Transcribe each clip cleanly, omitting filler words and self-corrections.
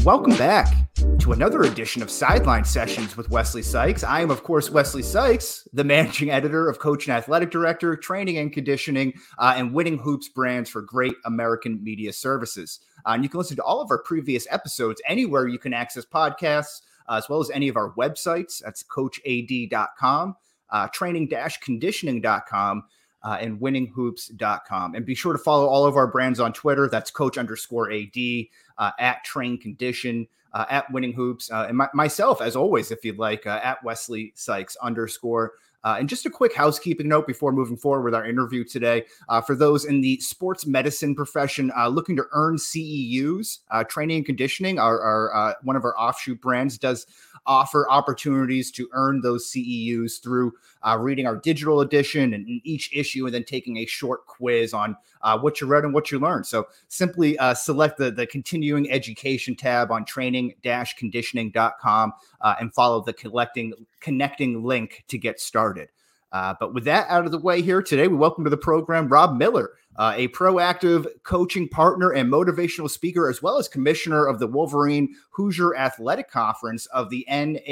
Welcome back to another edition of Sideline Sessions with Wesley Sykes. I am, of course, Wesley Sykes, the managing editor of Coach and Athletic Director, Training and Conditioning, and Winning Hoops brands for Great American Media Services. And you can listen to all of our previous episodes anywhere you can access podcasts, as well as any of our websites. That's coachad.com, training-conditioning.com, and winninghoops.com. And be sure to follow all of our brands on Twitter. That's coach_AD, at Train Condition, at Winning Hoops, and myself, as always, if you'd like, at Wesley Sykes _. And just a quick housekeeping note before moving forward with our interview today. For those in the sports medicine profession looking to earn CEUs, Training and Conditioning, our one of our offshoot brands, does offer opportunities to earn those CEUs through reading our digital edition and each issue, and then taking a short quiz on what you read and what you learned. So simply select the continuing education tab on training-conditioning.com and follow the connecting link to get started. But with that out of the way here today, we welcome to the program Rob Miller, a proactive coaching partner and motivational speaker, as well as commissioner of the Wolverine Hoosier Athletic Conference of the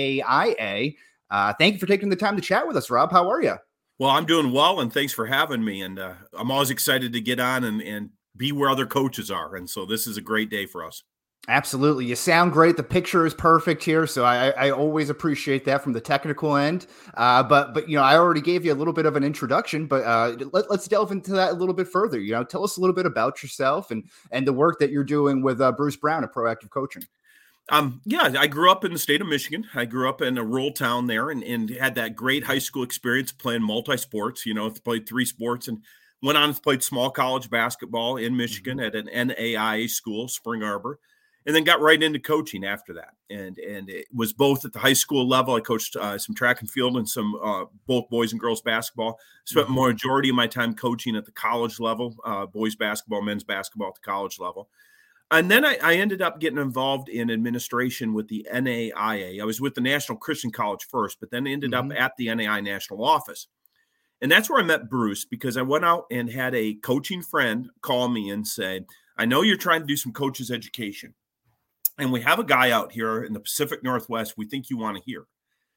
NAIA. Thank you for taking the time to chat with us, Rob. How are you? Well, I'm doing well, and thanks for having me. And I'm always excited to get on and be where other coaches are. And so this is a great day for us. Absolutely. You sound great. The picture is perfect here. So I always appreciate that from the technical end. But you know, I already gave you a little bit of an introduction, but let's delve into that a little bit further. You know, tell us a little bit about yourself and the work that you're doing with Bruce Brown at Proactive Coaching. Yeah, I grew up in the state of Michigan. I grew up in a rural town there and had that great high school experience playing multi-sports, played 3 sports and went on and played small college basketball in Michigan at an NAIA school, Spring Arbor, and then got right into coaching after that. And it was both at the high school level. I coached some track and field and some both boys and girls basketball. Spent majority of my time coaching at the college level, boys basketball, men's basketball at the college level. And then I ended up getting involved in administration with the NAIA. I was with the National Christian College first, but then ended up at the NAIA national office. And that's where I met Bruce, because I went out and had a coaching friend call me and say, I know you're trying to do some coaches education, and we have a guy out here in the Pacific Northwest we think you want to hear.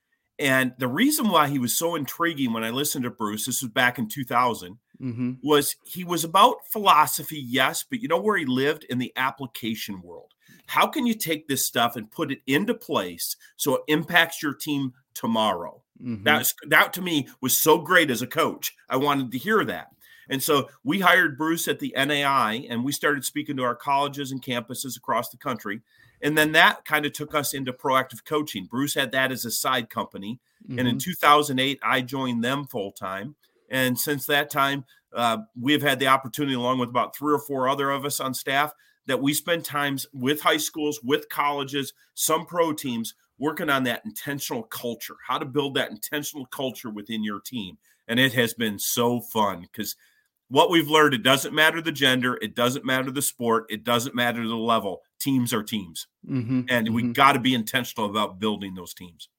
And the reason why he was so intriguing when I listened to Bruce, this was back in 2000, was he was about philosophy, yes, but you know where he lived? In the application world. How can you take this stuff and put it into place so it impacts your team tomorrow? That to me was so great as a coach. I wanted to hear that. And so we hired Bruce at the NAI, and we started speaking to our colleges and campuses across the country. And then that kind of took us into Proactive Coaching. Bruce had that as a side company. And in 2008, I joined them full time. And since that time, we've had the opportunity, along with about 3 or 4 other of us on staff, that we spend times with high schools, with colleges, some pro teams, working on that intentional culture, how to build that intentional culture within your team. And it has been so fun, because what we've learned, it doesn't matter the gender, it doesn't matter the sport, it doesn't matter the level. Teams are teams. And we got to be intentional about building those teams.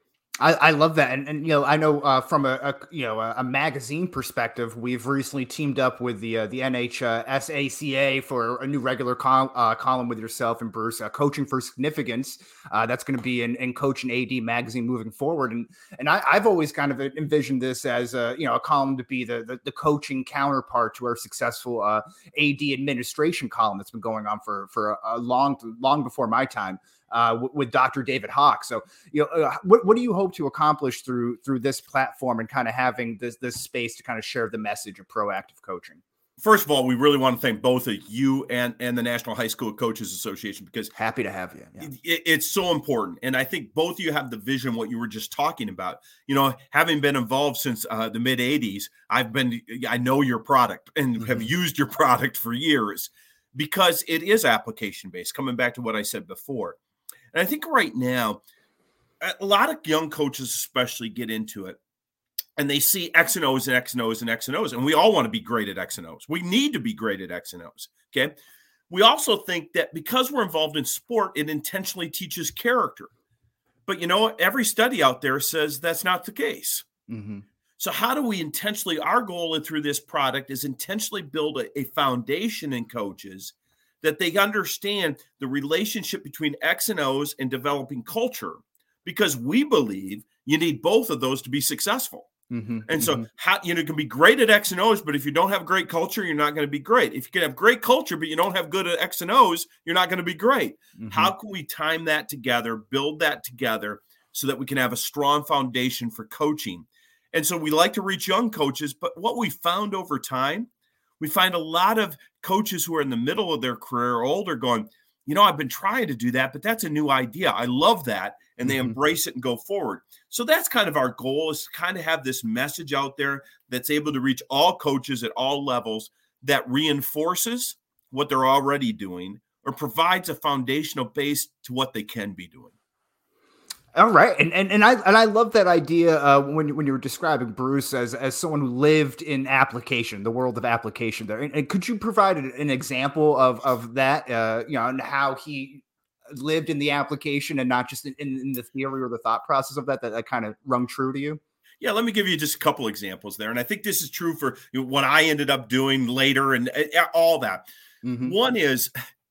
I love that. And I know from a magazine perspective, we've recently teamed up with the NHSACA for a new regular column with yourself and Bruce, Coaching for Significance. That's going to be in Coach and AD magazine moving forward. And I've always kind of envisioned this as a column to be the coaching counterpart to our successful AD administration column that's been going on for a long before my time. With Dr. David Hawk. So, what do you hope to accomplish through this platform and kind of having this space to kind of share the message of proactive coaching? First of all, we really want to thank both of you and the National High School Coaches Association, because happy to have you. Yeah. It's so important. And I think both of you have the vision, what you were just talking about. Having been involved since the mid 80s, I know your product and have used your product for years, because it is application based, coming back to what I said before. And I think right now, a lot of young coaches especially get into it, and they see X and O's and X and O's and X and O's. And we all want to be great at X and O's. We need to be great at X and O's. Okay. We also think that because we're involved in sport, it intentionally teaches character. But every study out there says that's not the case. So how do we intentionally, our goal through this product is intentionally build a foundation in coaches that they understand the relationship between X and O's and developing culture, because we believe you need both of those to be successful. And so you can be great at X and O's, but if you don't have great culture, you're not going to be great. If you can have great culture, but you don't have good at X and O's, you're not going to be great. How can we time that together, build that together so that we can have a strong foundation for coaching? And so we like to reach young coaches, but what we found over time, we find a lot of coaches who are in the middle of their career or older going, I've been trying to do that, but that's a new idea. I love that. And they embrace it and go forward. So that's kind of our goal, is to kind of have this message out there that's able to reach all coaches at all levels, that reinforces what they're already doing or provides a foundational base to what they can be doing. All right. And I love that idea when you were describing Bruce as someone who lived in application, the world of application there. And could you provide an example of that, and how he lived in the application and not just in the theory or the thought process of that kind of rung true to you? Yeah, let me give you just a couple examples there. And I think this is true for what I ended up doing later and all that. One is,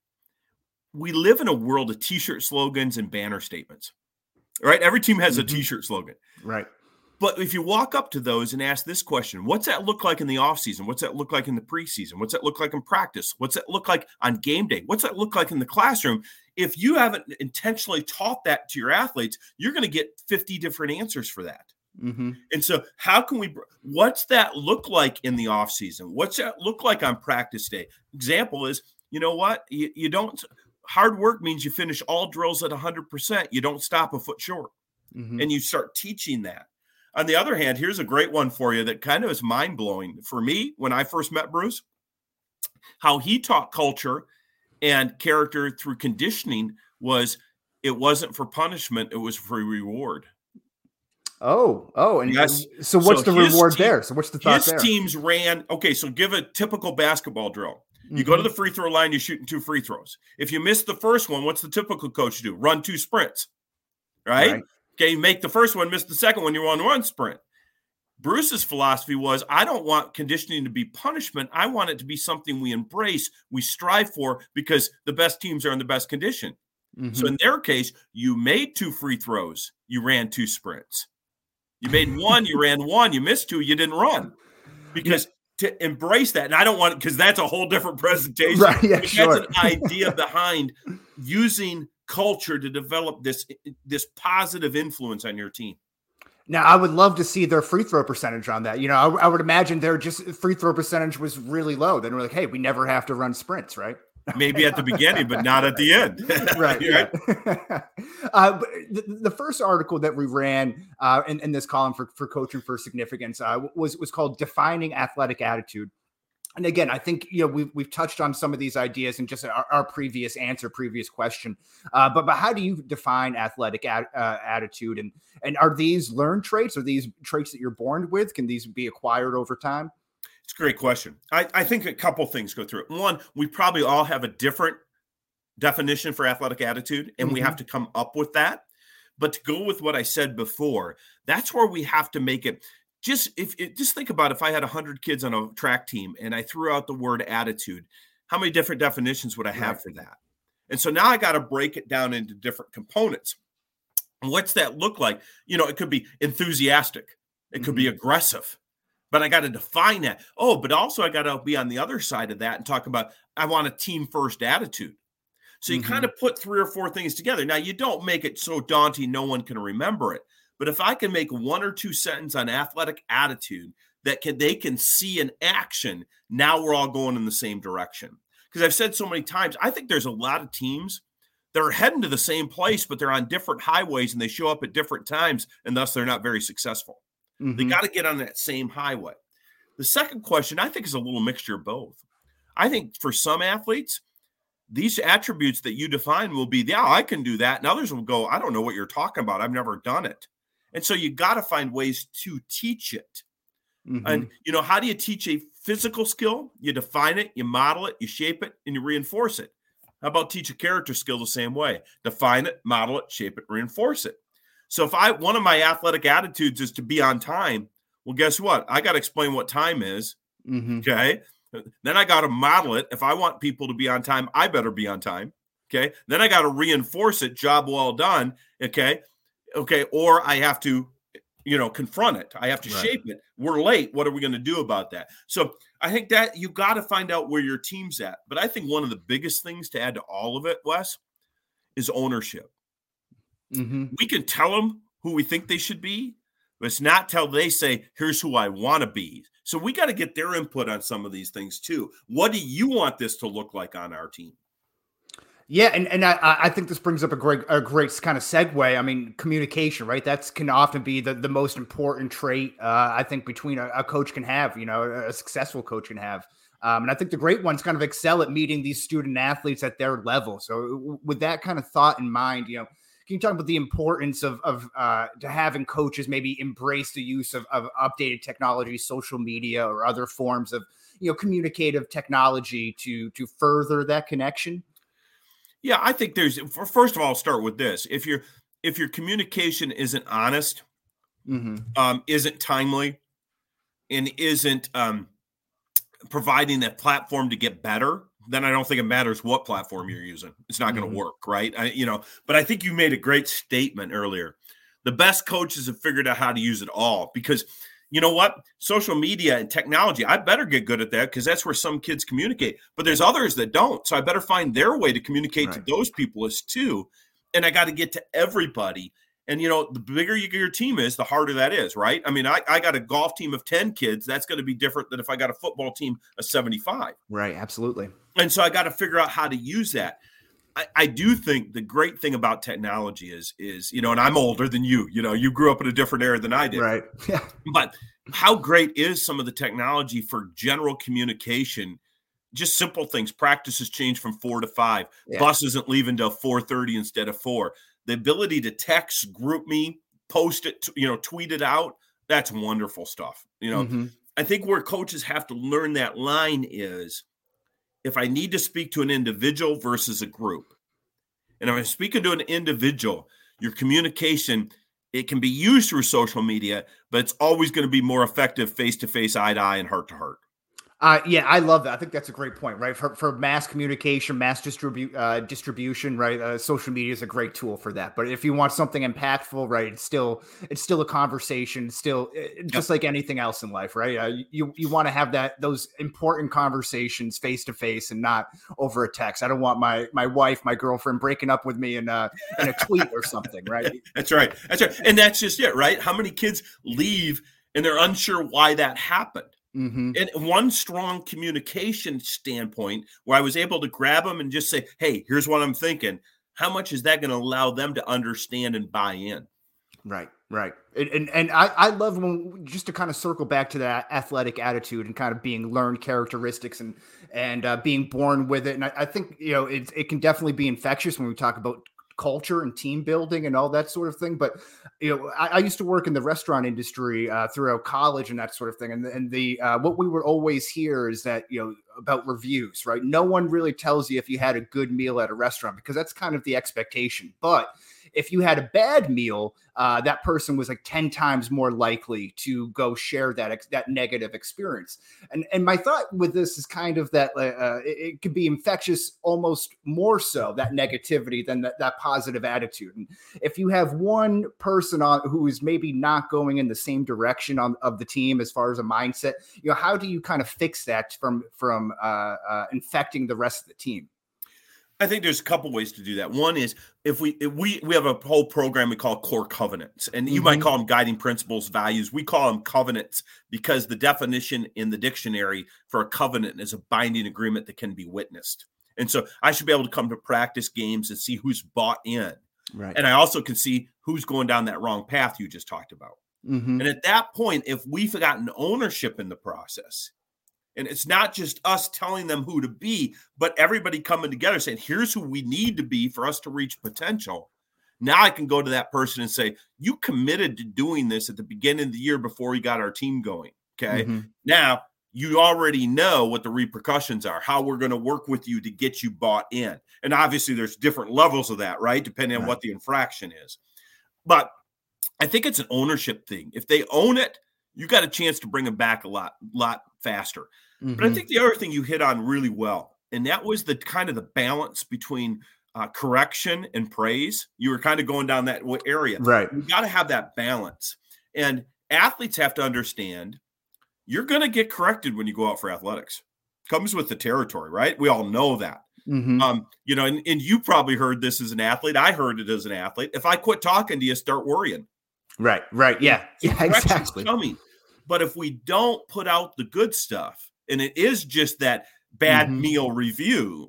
we live in a world of T-shirt slogans and banner statements, right? Every team has a T-shirt slogan. Right. But if you walk up to those and ask this question, what's that look like in the offseason? What's that look like in the preseason? What's that look like in practice? What's that look like on game day? What's that look like in the classroom? If you haven't intentionally taught that to your athletes, you're going to get 50 different answers for that. And so what's that look like in the offseason? What's that look like on practice day? Example is, you don't, hard work means you finish all drills at 100%. You don't stop a foot short. And you start teaching that. On the other hand, here's a great one for you that kind of is mind-blowing. For me, when I first met Bruce, how he taught culture and character through conditioning was, it wasn't for punishment, it was for reward. And yes. So what's the reward there? So what's the thought there? His teams ran, so give a typical basketball drill. You go to the free throw line, you're shooting 2 free throws. If you miss the first one, what's the typical coach do? Run 2 sprints, right? Okay, you make the first one, miss the second one, you're on 1 sprint. Bruce's philosophy was, I don't want conditioning to be punishment. I want it to be something we embrace, we strive for, because the best teams are in the best condition. So in their case, you made 2 free throws, you ran 2 sprints. You made 1, you ran 1, you missed 2, you didn't run. Because to embrace that, and I don't want, because that's a whole different presentation. Right, yeah, sure. That's an idea behind using culture to develop this positive influence on your team. Now, I would love to see their free throw percentage on that. I would imagine their just free throw percentage was really low. Then we're like, hey, we never have to run sprints, right? Maybe at the beginning, but not at the end. Right. But the first article that we ran in this column for Coaching for Significance was called Defining Athletic Attitude. And again, I think, we've touched on some of these ideas in just our previous question. But how do you define athletic attitude? And are these learned traits? Are these traits that you're born with? Can these be acquired over time? It's a great question. I think a couple things go through it. One, we probably all have a different definition for athletic attitude, and we have to come up with that. But to go with what I said before, that's where we have to make it. Just think about, if I had 100 kids on a track team and I threw out the word attitude, how many different definitions would I have for that? And so now I got to break it down into different components. What's that look like? It could be enthusiastic. It could be aggressive. But I got to define that. But also I got to be on the other side of that and talk about, I want a team first attitude. So you kind of put 3 or 4 things together. Now, you don't make it so daunting no one can remember it. But if I can make 1 or 2 sentences on athletic attitude that they can see in action, now we're all going in the same direction. Because I've said so many times, I think there's a lot of teams that are heading to the same place, but they're on different highways and they show up at different times, and thus they're not very successful. They got to get on that same highway. The second question, I think, is a little mixture of both. I think for some athletes, these attributes that you define will be, I can do that. And others will go, I don't know what you're talking about. I've never done it. And so you got to find ways to teach it. And, how do you teach a physical skill? You define it, you model it, you shape it, and you reinforce it. How about teach a character skill the same way? Define it, model it, shape it, reinforce it. So if one of my athletic attitudes is to be on time, well, guess what? I got to explain what time is. Okay. Then I got to model it. If I want people to be on time, I better be on time. Okay. Then I got to reinforce it. Job well done. Okay. Or I have to, confront it. I have to shape it. We're late. What are we going to do about that? So I think that you got to find out where your team's at. But I think one of the biggest things to add to all of it, Wes, is ownership. We can tell them who we think they should be, but it's not till they say, here's who I want to be. So we got to get their input on some of these things too. What do you want this to look like on our team? Yeah, and I think this brings up a great kind of segue. I mean, communication, right? That can often be the most important trait I think between a coach can have, a successful coach can have. And I think the great ones kind of excel at meeting these student athletes at their level. So with that kind of thought in mind, can you talk about the importance of to having coaches maybe embrace the use of updated technology, social media, or other forms of communicative technology to further that connection? Yeah, I think first of all, I'll start with this. If your communication isn't honest, isn't timely, and isn't providing that platform to get better, then I don't think it matters what platform you're using. It's not going to work, right? But I think you made a great statement earlier. The best coaches have figured out how to use it all, because you know what? Social media and technology, I better get good at that, because that's where some kids communicate. But there's others that don't. So I better find their way to communicate to those people as too. And I got to get to everybody. And, the bigger your team is, the harder that is, right? I mean, I got a golf team of 10 kids. That's going to be different than if I got a football team of 75. Right, absolutely. And so I got to figure out how to use that. I do think the great thing about technology is, and I'm older than you, you grew up in a different era than I did. Right. Yeah. But how great is some of the technology for general communication? Just simple things. Practices change from 4 to 5. Yeah. Bus isn't leaving till 4:30 instead of 4. The ability to text, group me, post it, tweet it out. That's wonderful stuff. I think where coaches have to learn that line is, if I need to speak to an individual versus a group. And if I'm speaking to an individual, your communication, it can be used through social media, but it's always going to be more effective face-to-face, eye-to-eye, and heart-to-heart. Yeah, I love that. I think that's a great point, right? For mass communication, mass distribution, right? Social media is a great tool for that. But if you want something impactful, right, it's still a conversation. Just like anything else in life, right? You want to have those important conversations face to face and not over a text. I don't want my wife, my girlfriend breaking up with me in a tweet or something, right? That's right. And that's just it, right? How many kids leave and they're unsure why that happened? And one strong communication standpoint where I was able to grab them and just say, hey, here's what I'm thinking. How much is that going to allow them to understand and buy in? Right. And I love just to kind of circle back to that athletic attitude and kind of being learned characteristics and being born with it. And I think, it can definitely be infectious when we talk about culture and team building and all that sort of thing. But, I used to work in the restaurant industry throughout college and that sort of thing. And the what we would always hear is that, about reviews, right? No one really tells you if you had a good meal at a restaurant, because that's kind of the expectation. But if you had a bad meal, that person was like 10 times more likely to go share that negative experience. And my thought with this is kind of that it could be infectious, almost more so, that negativity than that positive attitude. And if you have one person who is maybe not going in the same direction of the team as far as a mindset, how do you kind of fix that from infecting the rest of the team? I think there's a couple ways to do that. One is if we have a whole program we call core covenants, and you might call them guiding principles, values. We call them covenants because the definition in the dictionary for a covenant is a binding agreement that can be witnessed. And so I should be able to come to practice games and see who's bought in. Right. And I also can see who's going down that wrong path you just talked about. And at that point, if we've gotten ownership in the process, and it's not just us telling them who to be, but everybody coming together saying, here's who we need to be for us to reach potential. Now I can go to that person and say, you committed to doing this at the beginning of the year before we got our team going. Okay. Now you already know what the repercussions are, how we're going to work with you to get you bought in. And obviously there's different levels of that, right? Depending on what the infraction is. But I think it's an ownership thing. If they own it, you got a chance to bring them back a lot faster. Mm-hmm. But I think the other thing you hit on really well, and that was the kind of the balance between correction and praise. You were kind of going down that area. Right. You got to have that balance. And athletes have to understand you're going to get corrected when you go out for athletics. Comes with the territory, right? We all know that. Mm-hmm. You know, and you probably heard this as an athlete. I heard it as an athlete. If I quit talking to you, start worrying. Right. Yeah, exactly. Coming. But if we don't put out the good stuff, and it is just that bad meal review,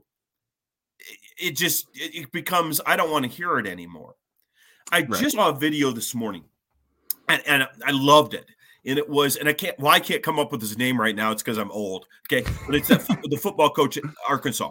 it becomes, I don't want to hear it anymore. I just saw a video this morning, and I loved it. And it was, and I can't come up with his name right now. It's because I'm old. Okay. But it's the football coach at Arkansas.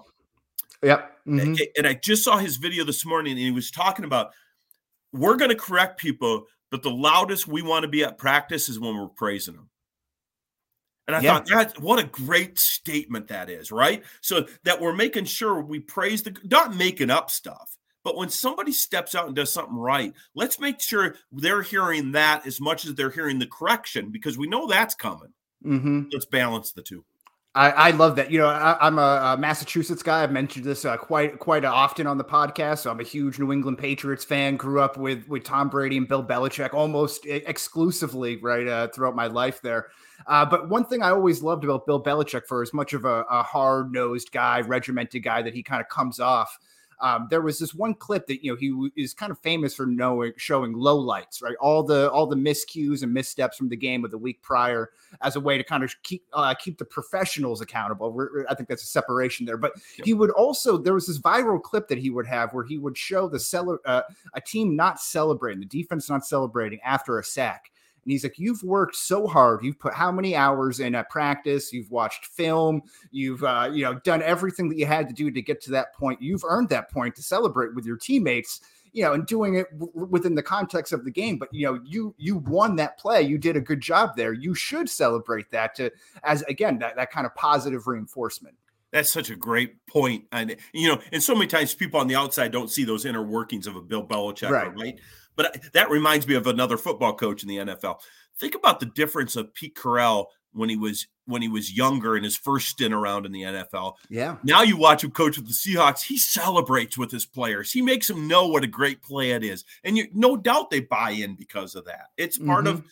Yep. Mm-hmm. And I just saw his video this morning, and he was talking about, we're going to correct people, but the loudest we want to be at practice is when we're praising them. And I thought, what a great statement that is, right? So that we're making sure we praise not making up stuff, but when somebody steps out and does something right, let's make sure they're hearing that as much as they're hearing the correction, because we know that's coming. Mm-hmm. Let's balance the two. I love that. You know, I'm a Massachusetts guy. I've mentioned this quite often on the podcast. So I'm a huge New England Patriots fan. Grew up with Tom Brady and Bill Belichick almost exclusively, right, throughout my life there. But one thing I always loved about Bill Belichick, for as much of a hard-nosed guy, regimented guy that he kind of comes off, there was this one clip that, you know, he is kind of famous for showing lowlights, right? All the miscues and missteps from the game of the week prior as a way to kind of keep the professionals accountable. I think that's a separation there. But he would also, there was this viral clip that he would have where he would show a team not celebrating, the defense not celebrating after a sack. And he's like, you've worked so hard. You've put how many hours in at practice? You've watched film. You've done everything that you had to do to get to that point. You've earned that point to celebrate with your teammates, you know, and doing it within the context of the game. But, you know, you won that play. You did a good job there. You should celebrate that as again, that kind of positive reinforcement. That's such a great point. And, you know, and so many times people on the outside don't see those inner workings of a Bill Belichick, right? But that reminds me of another football coach in the NFL. Think about the difference of Pete Carroll when he was younger in his first stint around in the NFL. Yeah. Now you watch him coach with the Seahawks. He celebrates with his players. He makes them know what a great play it is, and no doubt they buy in because of that. It's part of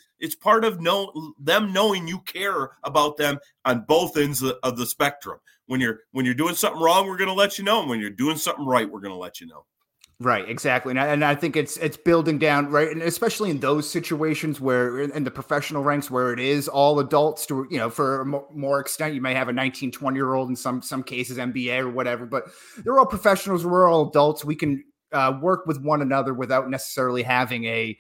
them knowing you care about them on both ends of the spectrum. When you're doing something wrong, we're going to let you know, and when you're doing something right, we're going to let you know. Right, exactly. And I think it's building down, right? And especially in those situations where in the professional ranks where it is all adults to, you know, for a more extent, you may have a 19, 20-year-old in some cases, NBA or whatever, but they're all professionals. We're all adults. We can work with one another without necessarily having a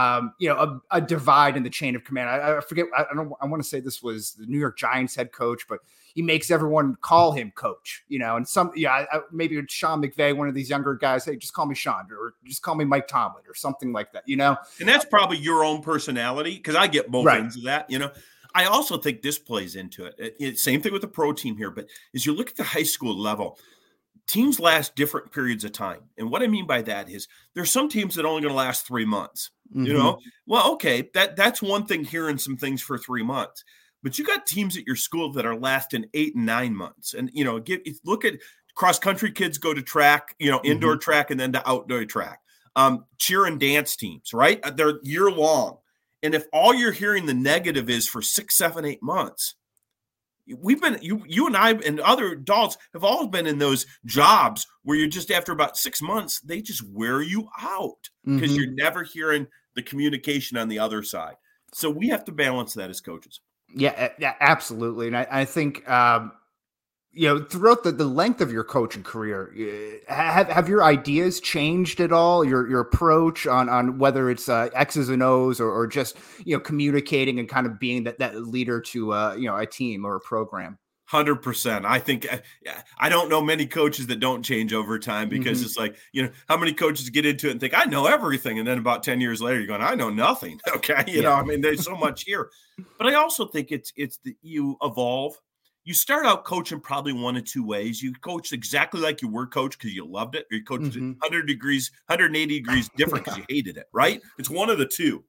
divide in the chain of command. I forget. I want to say this was the New York Giants head coach, but he makes everyone call him coach, you know, and maybe Sean McVay, one of these younger guys, hey, just call me Sean or just call me Mike Tomlin or something like that, you know? And that's probably your own personality, because I get both ends of that, you know? I also think this plays into it. Same thing with the pro team here, but as you look at the high school level, teams last different periods of time. And what I mean by that is there's some teams that are only going to last 3 months, you know? Well, okay, that's one thing, hearing some things for 3 months. But you got teams at your school that are lasting 8 and 9 months. And, you know, look at cross-country kids go to track, you know, indoor track and then to outdoor track. Cheer and dance teams, right? They're year-long. And if all you're hearing the negative is for 6, 7, 8 months, we've been, you and I and other adults have all been in those jobs where you're just, after about 6 months, they just wear you out because you're never hearing the communication on the other side. So we have to balance that as coaches. Yeah, absolutely. And I think, throughout the length of your coaching career, have your ideas changed at all? Your approach on whether it's X's and O's or just, you know, communicating and kind of being that leader to, a team or a program? 100%. I think I don't know many coaches that don't change over time, because it's like, you know, how many coaches get into it and think, I know everything. And then about 10 years later, you're going, I know nothing. Okay. You know, I mean, there's so much here, but I also think you evolve. You start out coaching probably one of two ways. You coach exactly like you were coached because you loved it, or you coached 180 degrees different because you hated it, right? It's one of the two.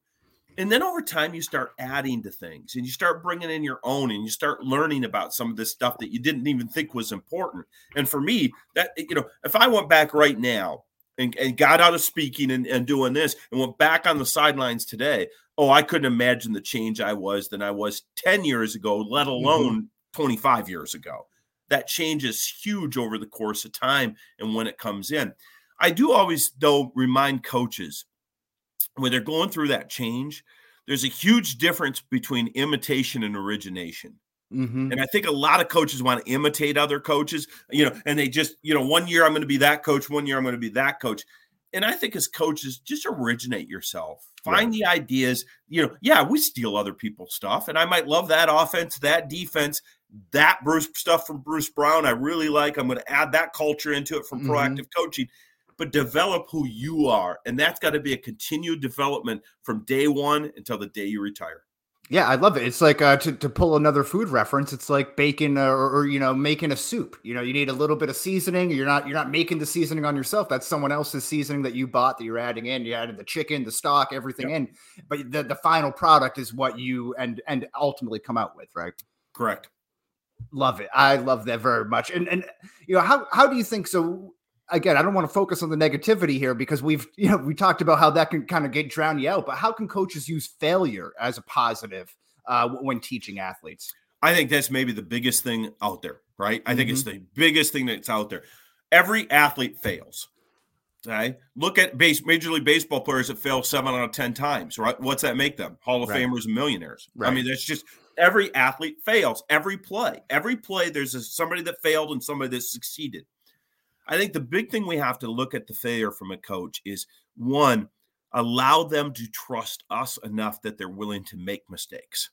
And then over time, you start adding to things and you start bringing in your own and you start learning about some of this stuff that you didn't even think was important. And for me, that, if I went back right now and got out of speaking and doing this and went back on the sidelines today, I couldn't imagine the change I was than I was 10 years ago, let alone 25 years ago. That change is huge over the course of time and when it comes in. I do always, though, remind coaches when they're going through that change, there's a huge difference between imitation and origination. And I think a lot of coaches want to imitate other coaches, and they just, 1 year I'm going to be that coach, 1 year I'm going to be that coach. And I think as coaches, just originate yourself. Find the ideas. We steal other people's stuff, and I might love that offense, that defense, that Bruce stuff from Bruce Brown. I really like. I'm going to add that culture into it from proactive coaching. But develop who you are. And that's got to be a continued development from day one until the day you retire. Yeah, I love it. It's like to pull another food reference. It's like baking or making a soup. You need a little bit of seasoning. You're not making the seasoning on yourself. That's someone else's seasoning that you bought that you're adding in. You added the chicken, the stock, everything in. But the final product is what you and ultimately come out with, right? Correct. Love it. I love that very much. And how do you think so? Again, I don't want to focus on the negativity here because we talked about how that can kind of drown you out, but how can coaches use failure as a positive when teaching athletes? I think that's maybe the biggest thing out there, right? I think it's the biggest thing that's out there. Every athlete fails. Okay. Look at Major League Baseball players that fail 7 out of 10 times, right? What's that make them? Hall of Famers and millionaires. Right. I mean, that's just every athlete fails every play. Every play, there's somebody that failed and somebody that succeeded. I think the big thing we have to look at the failure from a coach is, one, allow them to trust us enough that they're willing to make mistakes.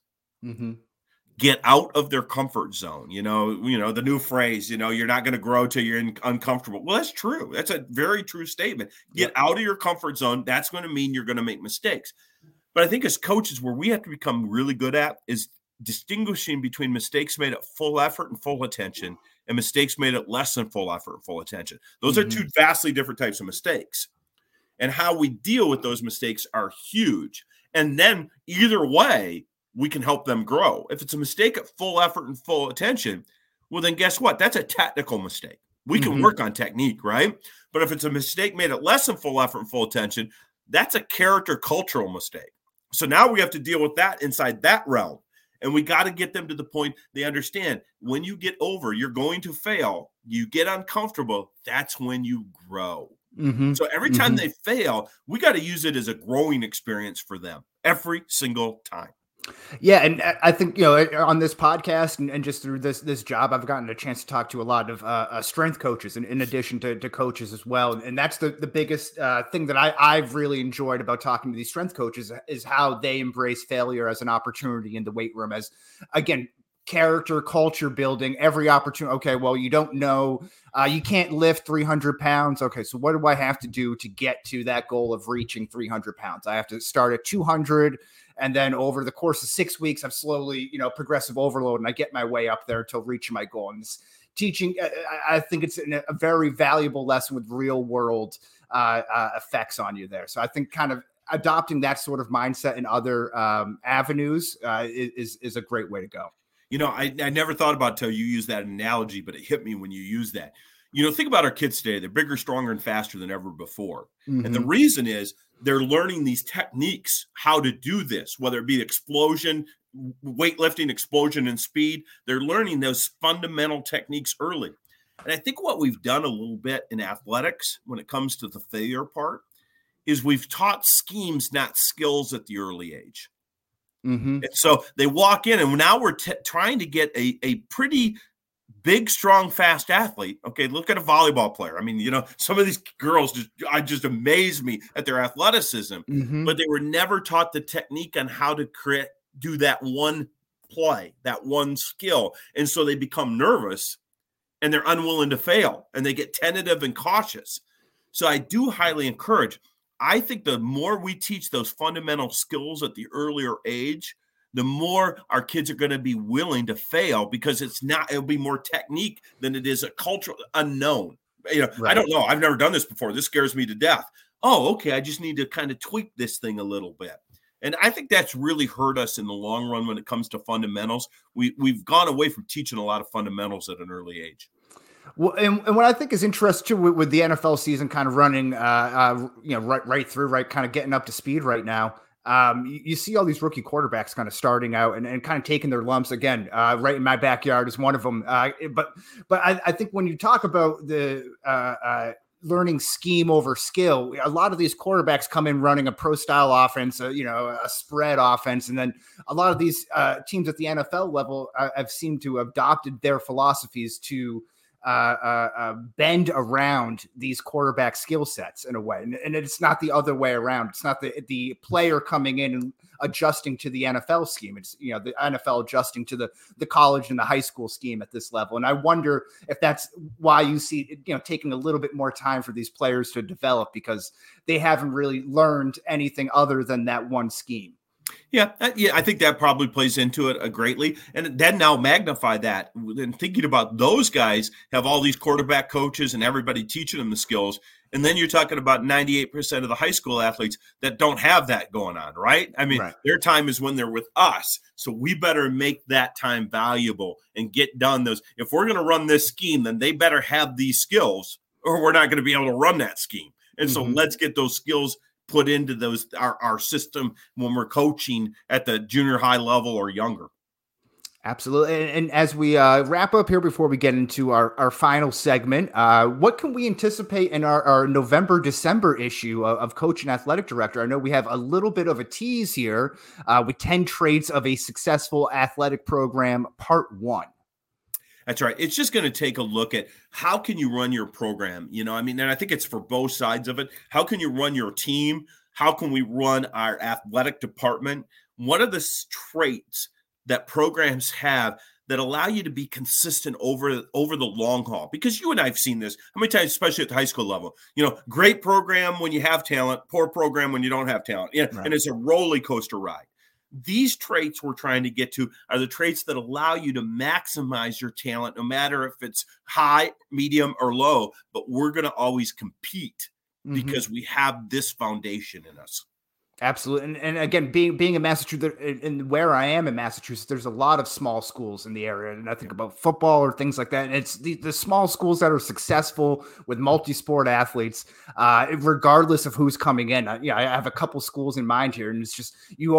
Get out of their comfort zone. The new phrase, you're not going to grow till you're uncomfortable. Well, that's true. That's a very true statement. Get out of your comfort zone. That's going to mean you're going to make mistakes. But I think as coaches, where we have to become really good at is distinguishing between mistakes made at full effort and full attention and mistakes made at less than full effort and full attention. Those are two vastly different types of mistakes. And how we deal with those mistakes are huge. And then either way, we can help them grow. If it's a mistake at full effort and full attention, well, then guess what? That's a technical mistake. We can work on technique, right? But if it's a mistake made at less than full effort and full attention, that's a character cultural mistake. So now we have to deal with that inside that realm. And we got to get them to the point they understand when you get over, you're going to fail, you get uncomfortable, that's when you grow. So every time they fail, we got to use it as a growing experience for them every single time. Yeah. And I think, on this podcast and just through this job, I've gotten a chance to talk to a lot of strength coaches in addition to coaches as well. And that's the biggest thing that I've really enjoyed about talking to these strength coaches is how they embrace failure as an opportunity in the weight room as, again, character, culture building, every opportunity. Okay, well, you don't know, you can't lift 300 pounds. Okay, so what do I have to do to get to that goal of reaching 300 pounds? I have to start at 200. And then over the course of 6 weeks, I've slowly, progressive overload, and I get my way up there until reaching my goal. And this teaching, I think it's a very valuable lesson with real world effects on you there. So I think kind of adopting that sort of mindset in other avenues is a great way to go. I never thought about it until you use that analogy, but it hit me when you use that. Think about our kids today. They're bigger, stronger, and faster than ever before. And the reason is they're learning these techniques, how to do this, whether it be explosion, weightlifting, explosion, and speed. They're learning those fundamental techniques early. And I think what we've done a little bit in athletics when it comes to the failure part is we've taught schemes, not skills at the early age. And so they walk in, and now we're trying to get a pretty big, strong, fast athlete. Okay, look at a volleyball player. I mean, some of these girls just amaze me at their athleticism, but they were never taught the technique on how to do that one play, that one skill. And so they become nervous and they're unwilling to fail and they get tentative and cautious. So I do highly encourage. I think the more we teach those fundamental skills at the earlier age, the more our kids are going to be willing to fail because it'll be more technique than it is a cultural unknown. Right. I don't know. I've never done this before. This scares me to death. Oh, okay. I just need to kind of tweak this thing a little bit. And I think that's really hurt us in the long run when it comes to fundamentals. We've gone away from teaching a lot of fundamentals at an early age. Well, and what I think is interesting too with the NFL season kind of running, right through, right, kind of getting up to speed right now. You see all these rookie quarterbacks kind of starting out and kind of taking their lumps again. Right in my backyard is one of them. But I think when you talk about the learning scheme over skill, a lot of these quarterbacks come in running a pro style offense, a spread offense. And then a lot of these teams at the NFL level have seemed to have adopted their philosophies to bend around these quarterback skill sets in a way. And it's not the other way around. It's not the player coming in and adjusting to the NFL scheme. It's, the NFL adjusting to the college and the high school scheme at this level. And I wonder if that's why you see, taking a little bit more time for these players to develop, because they haven't really learned anything other than that one scheme. Yeah, I think that probably plays into it greatly. And then now magnify that. And thinking about those guys have all these quarterback coaches and everybody teaching them the skills. And then you're talking about 98% of the high school athletes that don't have that going on, right? I mean, Their time is when they're with us. So we better make that time valuable and get done those. If we're going to run this scheme, then they better have these skills or we're not going to be able to run that scheme. And so let's get those skills put into our system when we're coaching at the junior high level or younger. Absolutely. And as we wrap up here before we get into our final segment, what can we anticipate in our November, December issue of Coach and Athletic Director? I know we have a little bit of a tease here with 10 traits of a successful athletic program, part 1. That's right. It's just going to take a look at how can you run your program, and I think it's for both sides of it. How can you run your team? How can we run our athletic department? What are the traits that programs have that allow you to be consistent over the long haul? Because you and I have seen this. How many times, especially at the high school level, great program when you have talent, poor program when you don't have talent. Right. And it's a roller coaster ride. These traits we're trying to get to are the traits that allow you to maximize your talent, no matter if it's high, medium, or low, but we're going to always compete because we have this foundation in us. Absolutely. And again, being in Massachusetts and where I am in Massachusetts, there's a lot of small schools in the area. And I think about football or things like that. And it's the small schools that are successful with multi-sport athletes, regardless of who's coming in. I have a couple schools in mind here, and it's just,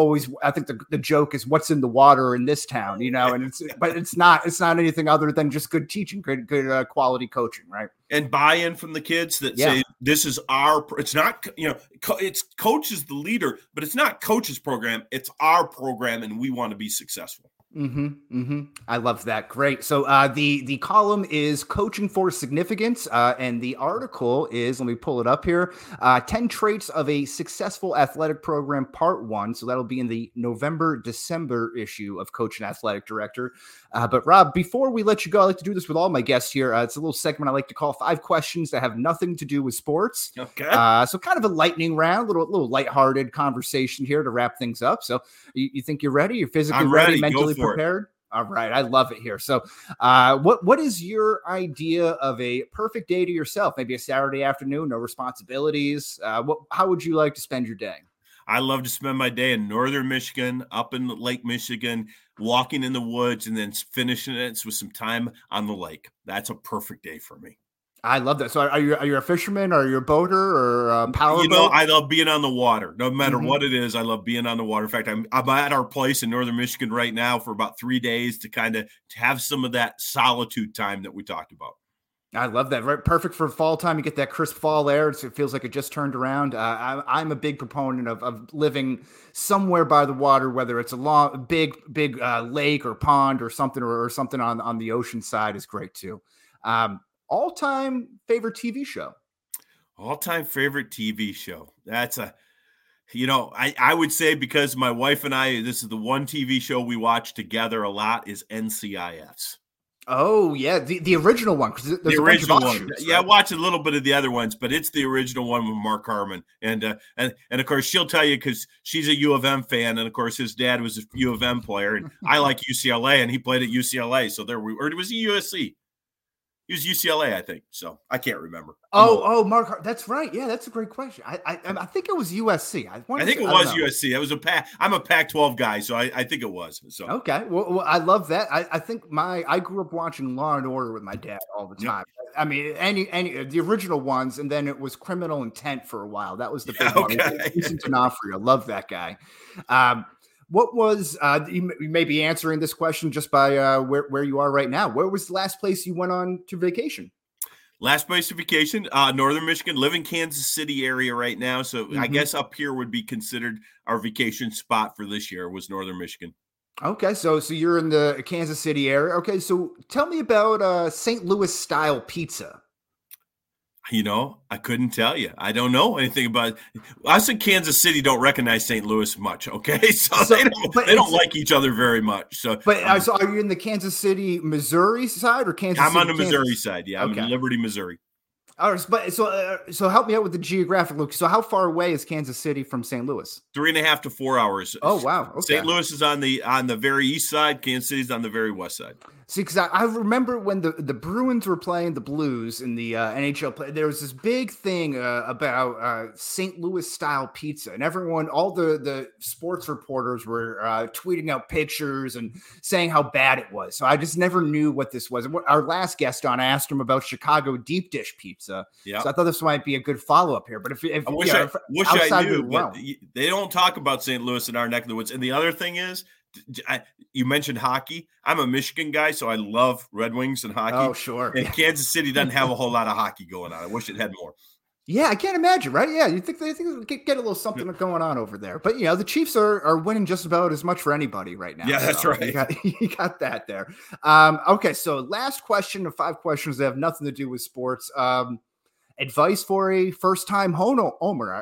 I think the joke is what's in the water in this town, and but it's not anything other than just good teaching, good quality coaching. Right. And buy-in from the kids that say, this is it's not, it's coach is the leader, but it's not coach's program. It's our program, and we want to be successful. I love that. Great. So the column is Coaching for Significance, and the article is, let me pull it up here, 10 Traits of a Successful Athletic Program, Part 1. So that'll be in the November-December issue of Coach and Athletic Director. But Rob, before we let you go, I like to do this with all my guests here. It's a little segment I like to call 5 questions that have nothing to do with sports. Okay. So kind of a lightning round, little lighthearted conversation here to wrap things up. So you think you're ready? You're physically ready, mentally prepared? All right. I love it here. So what is your idea of a perfect day to yourself? Maybe a Saturday afternoon, no responsibilities. How would you like to spend your day? I love to spend my day in northern Michigan, up in Lake Michigan, walking in the woods, and then finishing it with some time on the lake. That's a perfect day for me. I love that. So are you a fisherman, or are you a boater, or a power boat? I love being on the water. No matter what it is, I love being on the water. In fact, I'm at our place in northern Michigan right now for about 3 days to have some of that solitude time that we talked about. I love that. Right, perfect for fall time. You get that crisp fall air. It feels like it just turned around. I'm a big proponent of living somewhere by the water, whether it's a big lake or pond or something, or something on the ocean side is great too. All-time favorite TV show? All-time favorite TV show. That's I would say, because my wife and I, this is the one TV show we watch together a lot, is NCIS. Oh yeah, the original one, because there's the original one. Right? Yeah, I watch a little bit of the other ones, but it's the original one with Mark Harmon, and of course she'll tell you because she's a U of M fan, and of course his dad was a U of M player, and I like UCLA, and he played at UCLA, so or was he USC? He was UCLA, I think. So I can't remember. Mark. That's right. Yeah, that's a great question. I think it was USC. I think it was USC. It was I'm a Pac-12 guy, so I think it was. So okay. Well, I love that. I think I grew up watching Law and Order with my dad all the time. Yep. I mean, any the original ones, and then it was Criminal Intent for a while. That was the big one. Jason D'Onofrio. I love that guy. What was you may be answering this question just by where you are right now. Where was the last place you went on to vacation? Last place to vacation, Northern Michigan. Live in Kansas City area right now, so I guess up here would be considered our vacation spot for this year. Was Northern Michigan. Okay, so you're in the Kansas City area. Okay, so tell me about St. Louis style pizza. I couldn't tell you. I don't know anything about it. Us in Kansas City don't recognize St. Louis much, okay? So they don't like each other very much. So are you in the Kansas City, Missouri side or Kansas City? I'm on the Missouri side, yeah. I'm in Liberty, Missouri. All right, but so help me out with the geographic look. So how far away is Kansas City from St. Louis? 3.5 to 4 hours. Oh, wow. Okay. St. Louis is on the very east side. Kansas City's on the very west side. See, because I remember when the Bruins were playing the Blues in the NHL play, there was this big thing about St. Louis style pizza, and all the sports reporters were tweeting out pictures and saying how bad it was. So I just never knew what this was. Our last guest on, I asked him about Chicago deep dish pizza. Yeah. So I thought this might be a good follow up here. But if I wish I knew, but they don't talk about St. Louis in our neck of the woods. And the other thing is, you mentioned hockey. I'm a Michigan guy, so I love Red Wings and hockey. Oh, sure. And Kansas City doesn't have a whole lot of hockey going on. I wish it had more. Yeah, I can't imagine, right? Yeah, you think they get a little something going on over there. But, the Chiefs are winning just about as much for anybody right now. Yeah, that's right. You got that there. Okay, so last question of 5 questions that have nothing to do with sports. Advice for a first-time homeowner.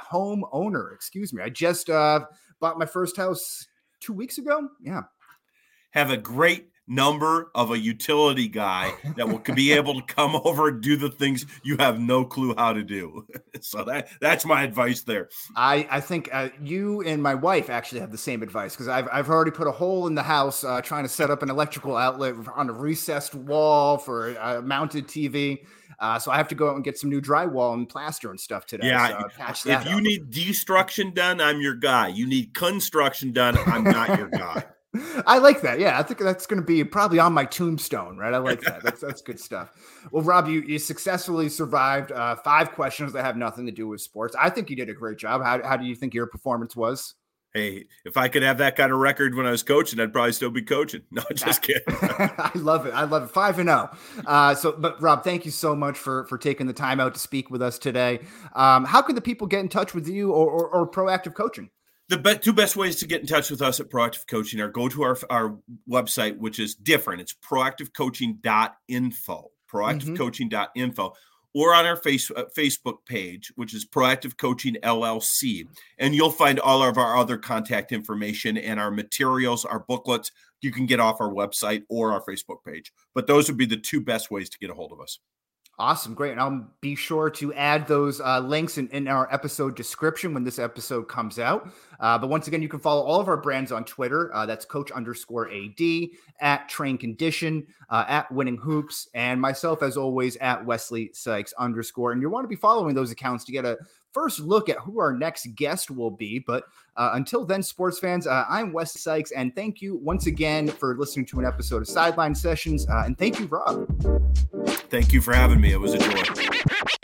Excuse me. I just bought my first house 2 weeks ago. Yeah. Have a great number of a utility guy that will be able to come over and do the things you have no clue how to do. So that's my advice there. I think you and my wife actually have the same advice, because I've already put a hole in the house trying to set up an electrical outlet on a recessed wall for a mounted TV. So I have to go out and get some new drywall and plaster and stuff today. Yeah, so if you need destruction done, I'm your guy. You need construction done, I'm not your guy. I like that. Yeah, I think that's going to be probably on my tombstone, right? I like that. That's good stuff. Well, Rob, you successfully survived 5 questions that have nothing to do with sports. I think you did a great job. How do you think your performance was? Hey, if I could have that kind of record when I was coaching, I'd probably still be coaching. No, just kidding. I love it. 5-0. But Rob, thank you so much for taking the time out to speak with us today. How can the people get in touch with you or Proactive Coaching? The 2 best ways to get in touch with us at Proactive Coaching are go to our website, which is different. It's proactivecoaching.info, proactivecoaching.info, or on our Facebook page, which is Proactive Coaching LLC. And you'll find all of our other contact information and our materials, our booklets, you can get off our website or our Facebook page. But those would be the 2 best ways to get a hold of us. Awesome. Great. And I'll be sure to add those links in our episode description when this episode comes out. But once again, you can follow all of our brands on Twitter. That's Coach_AD, at Train Condition, at Winning Hoops, and myself, as always, at Wesley Sykes_. And you want to be following those accounts to get a first look at who our next guest will be. But until then, sports fans, I'm Wesley Sykes, and thank you once again for listening to an episode of Sideline Sessions. And thank you, Rob. Thank you for having me. It was a joy.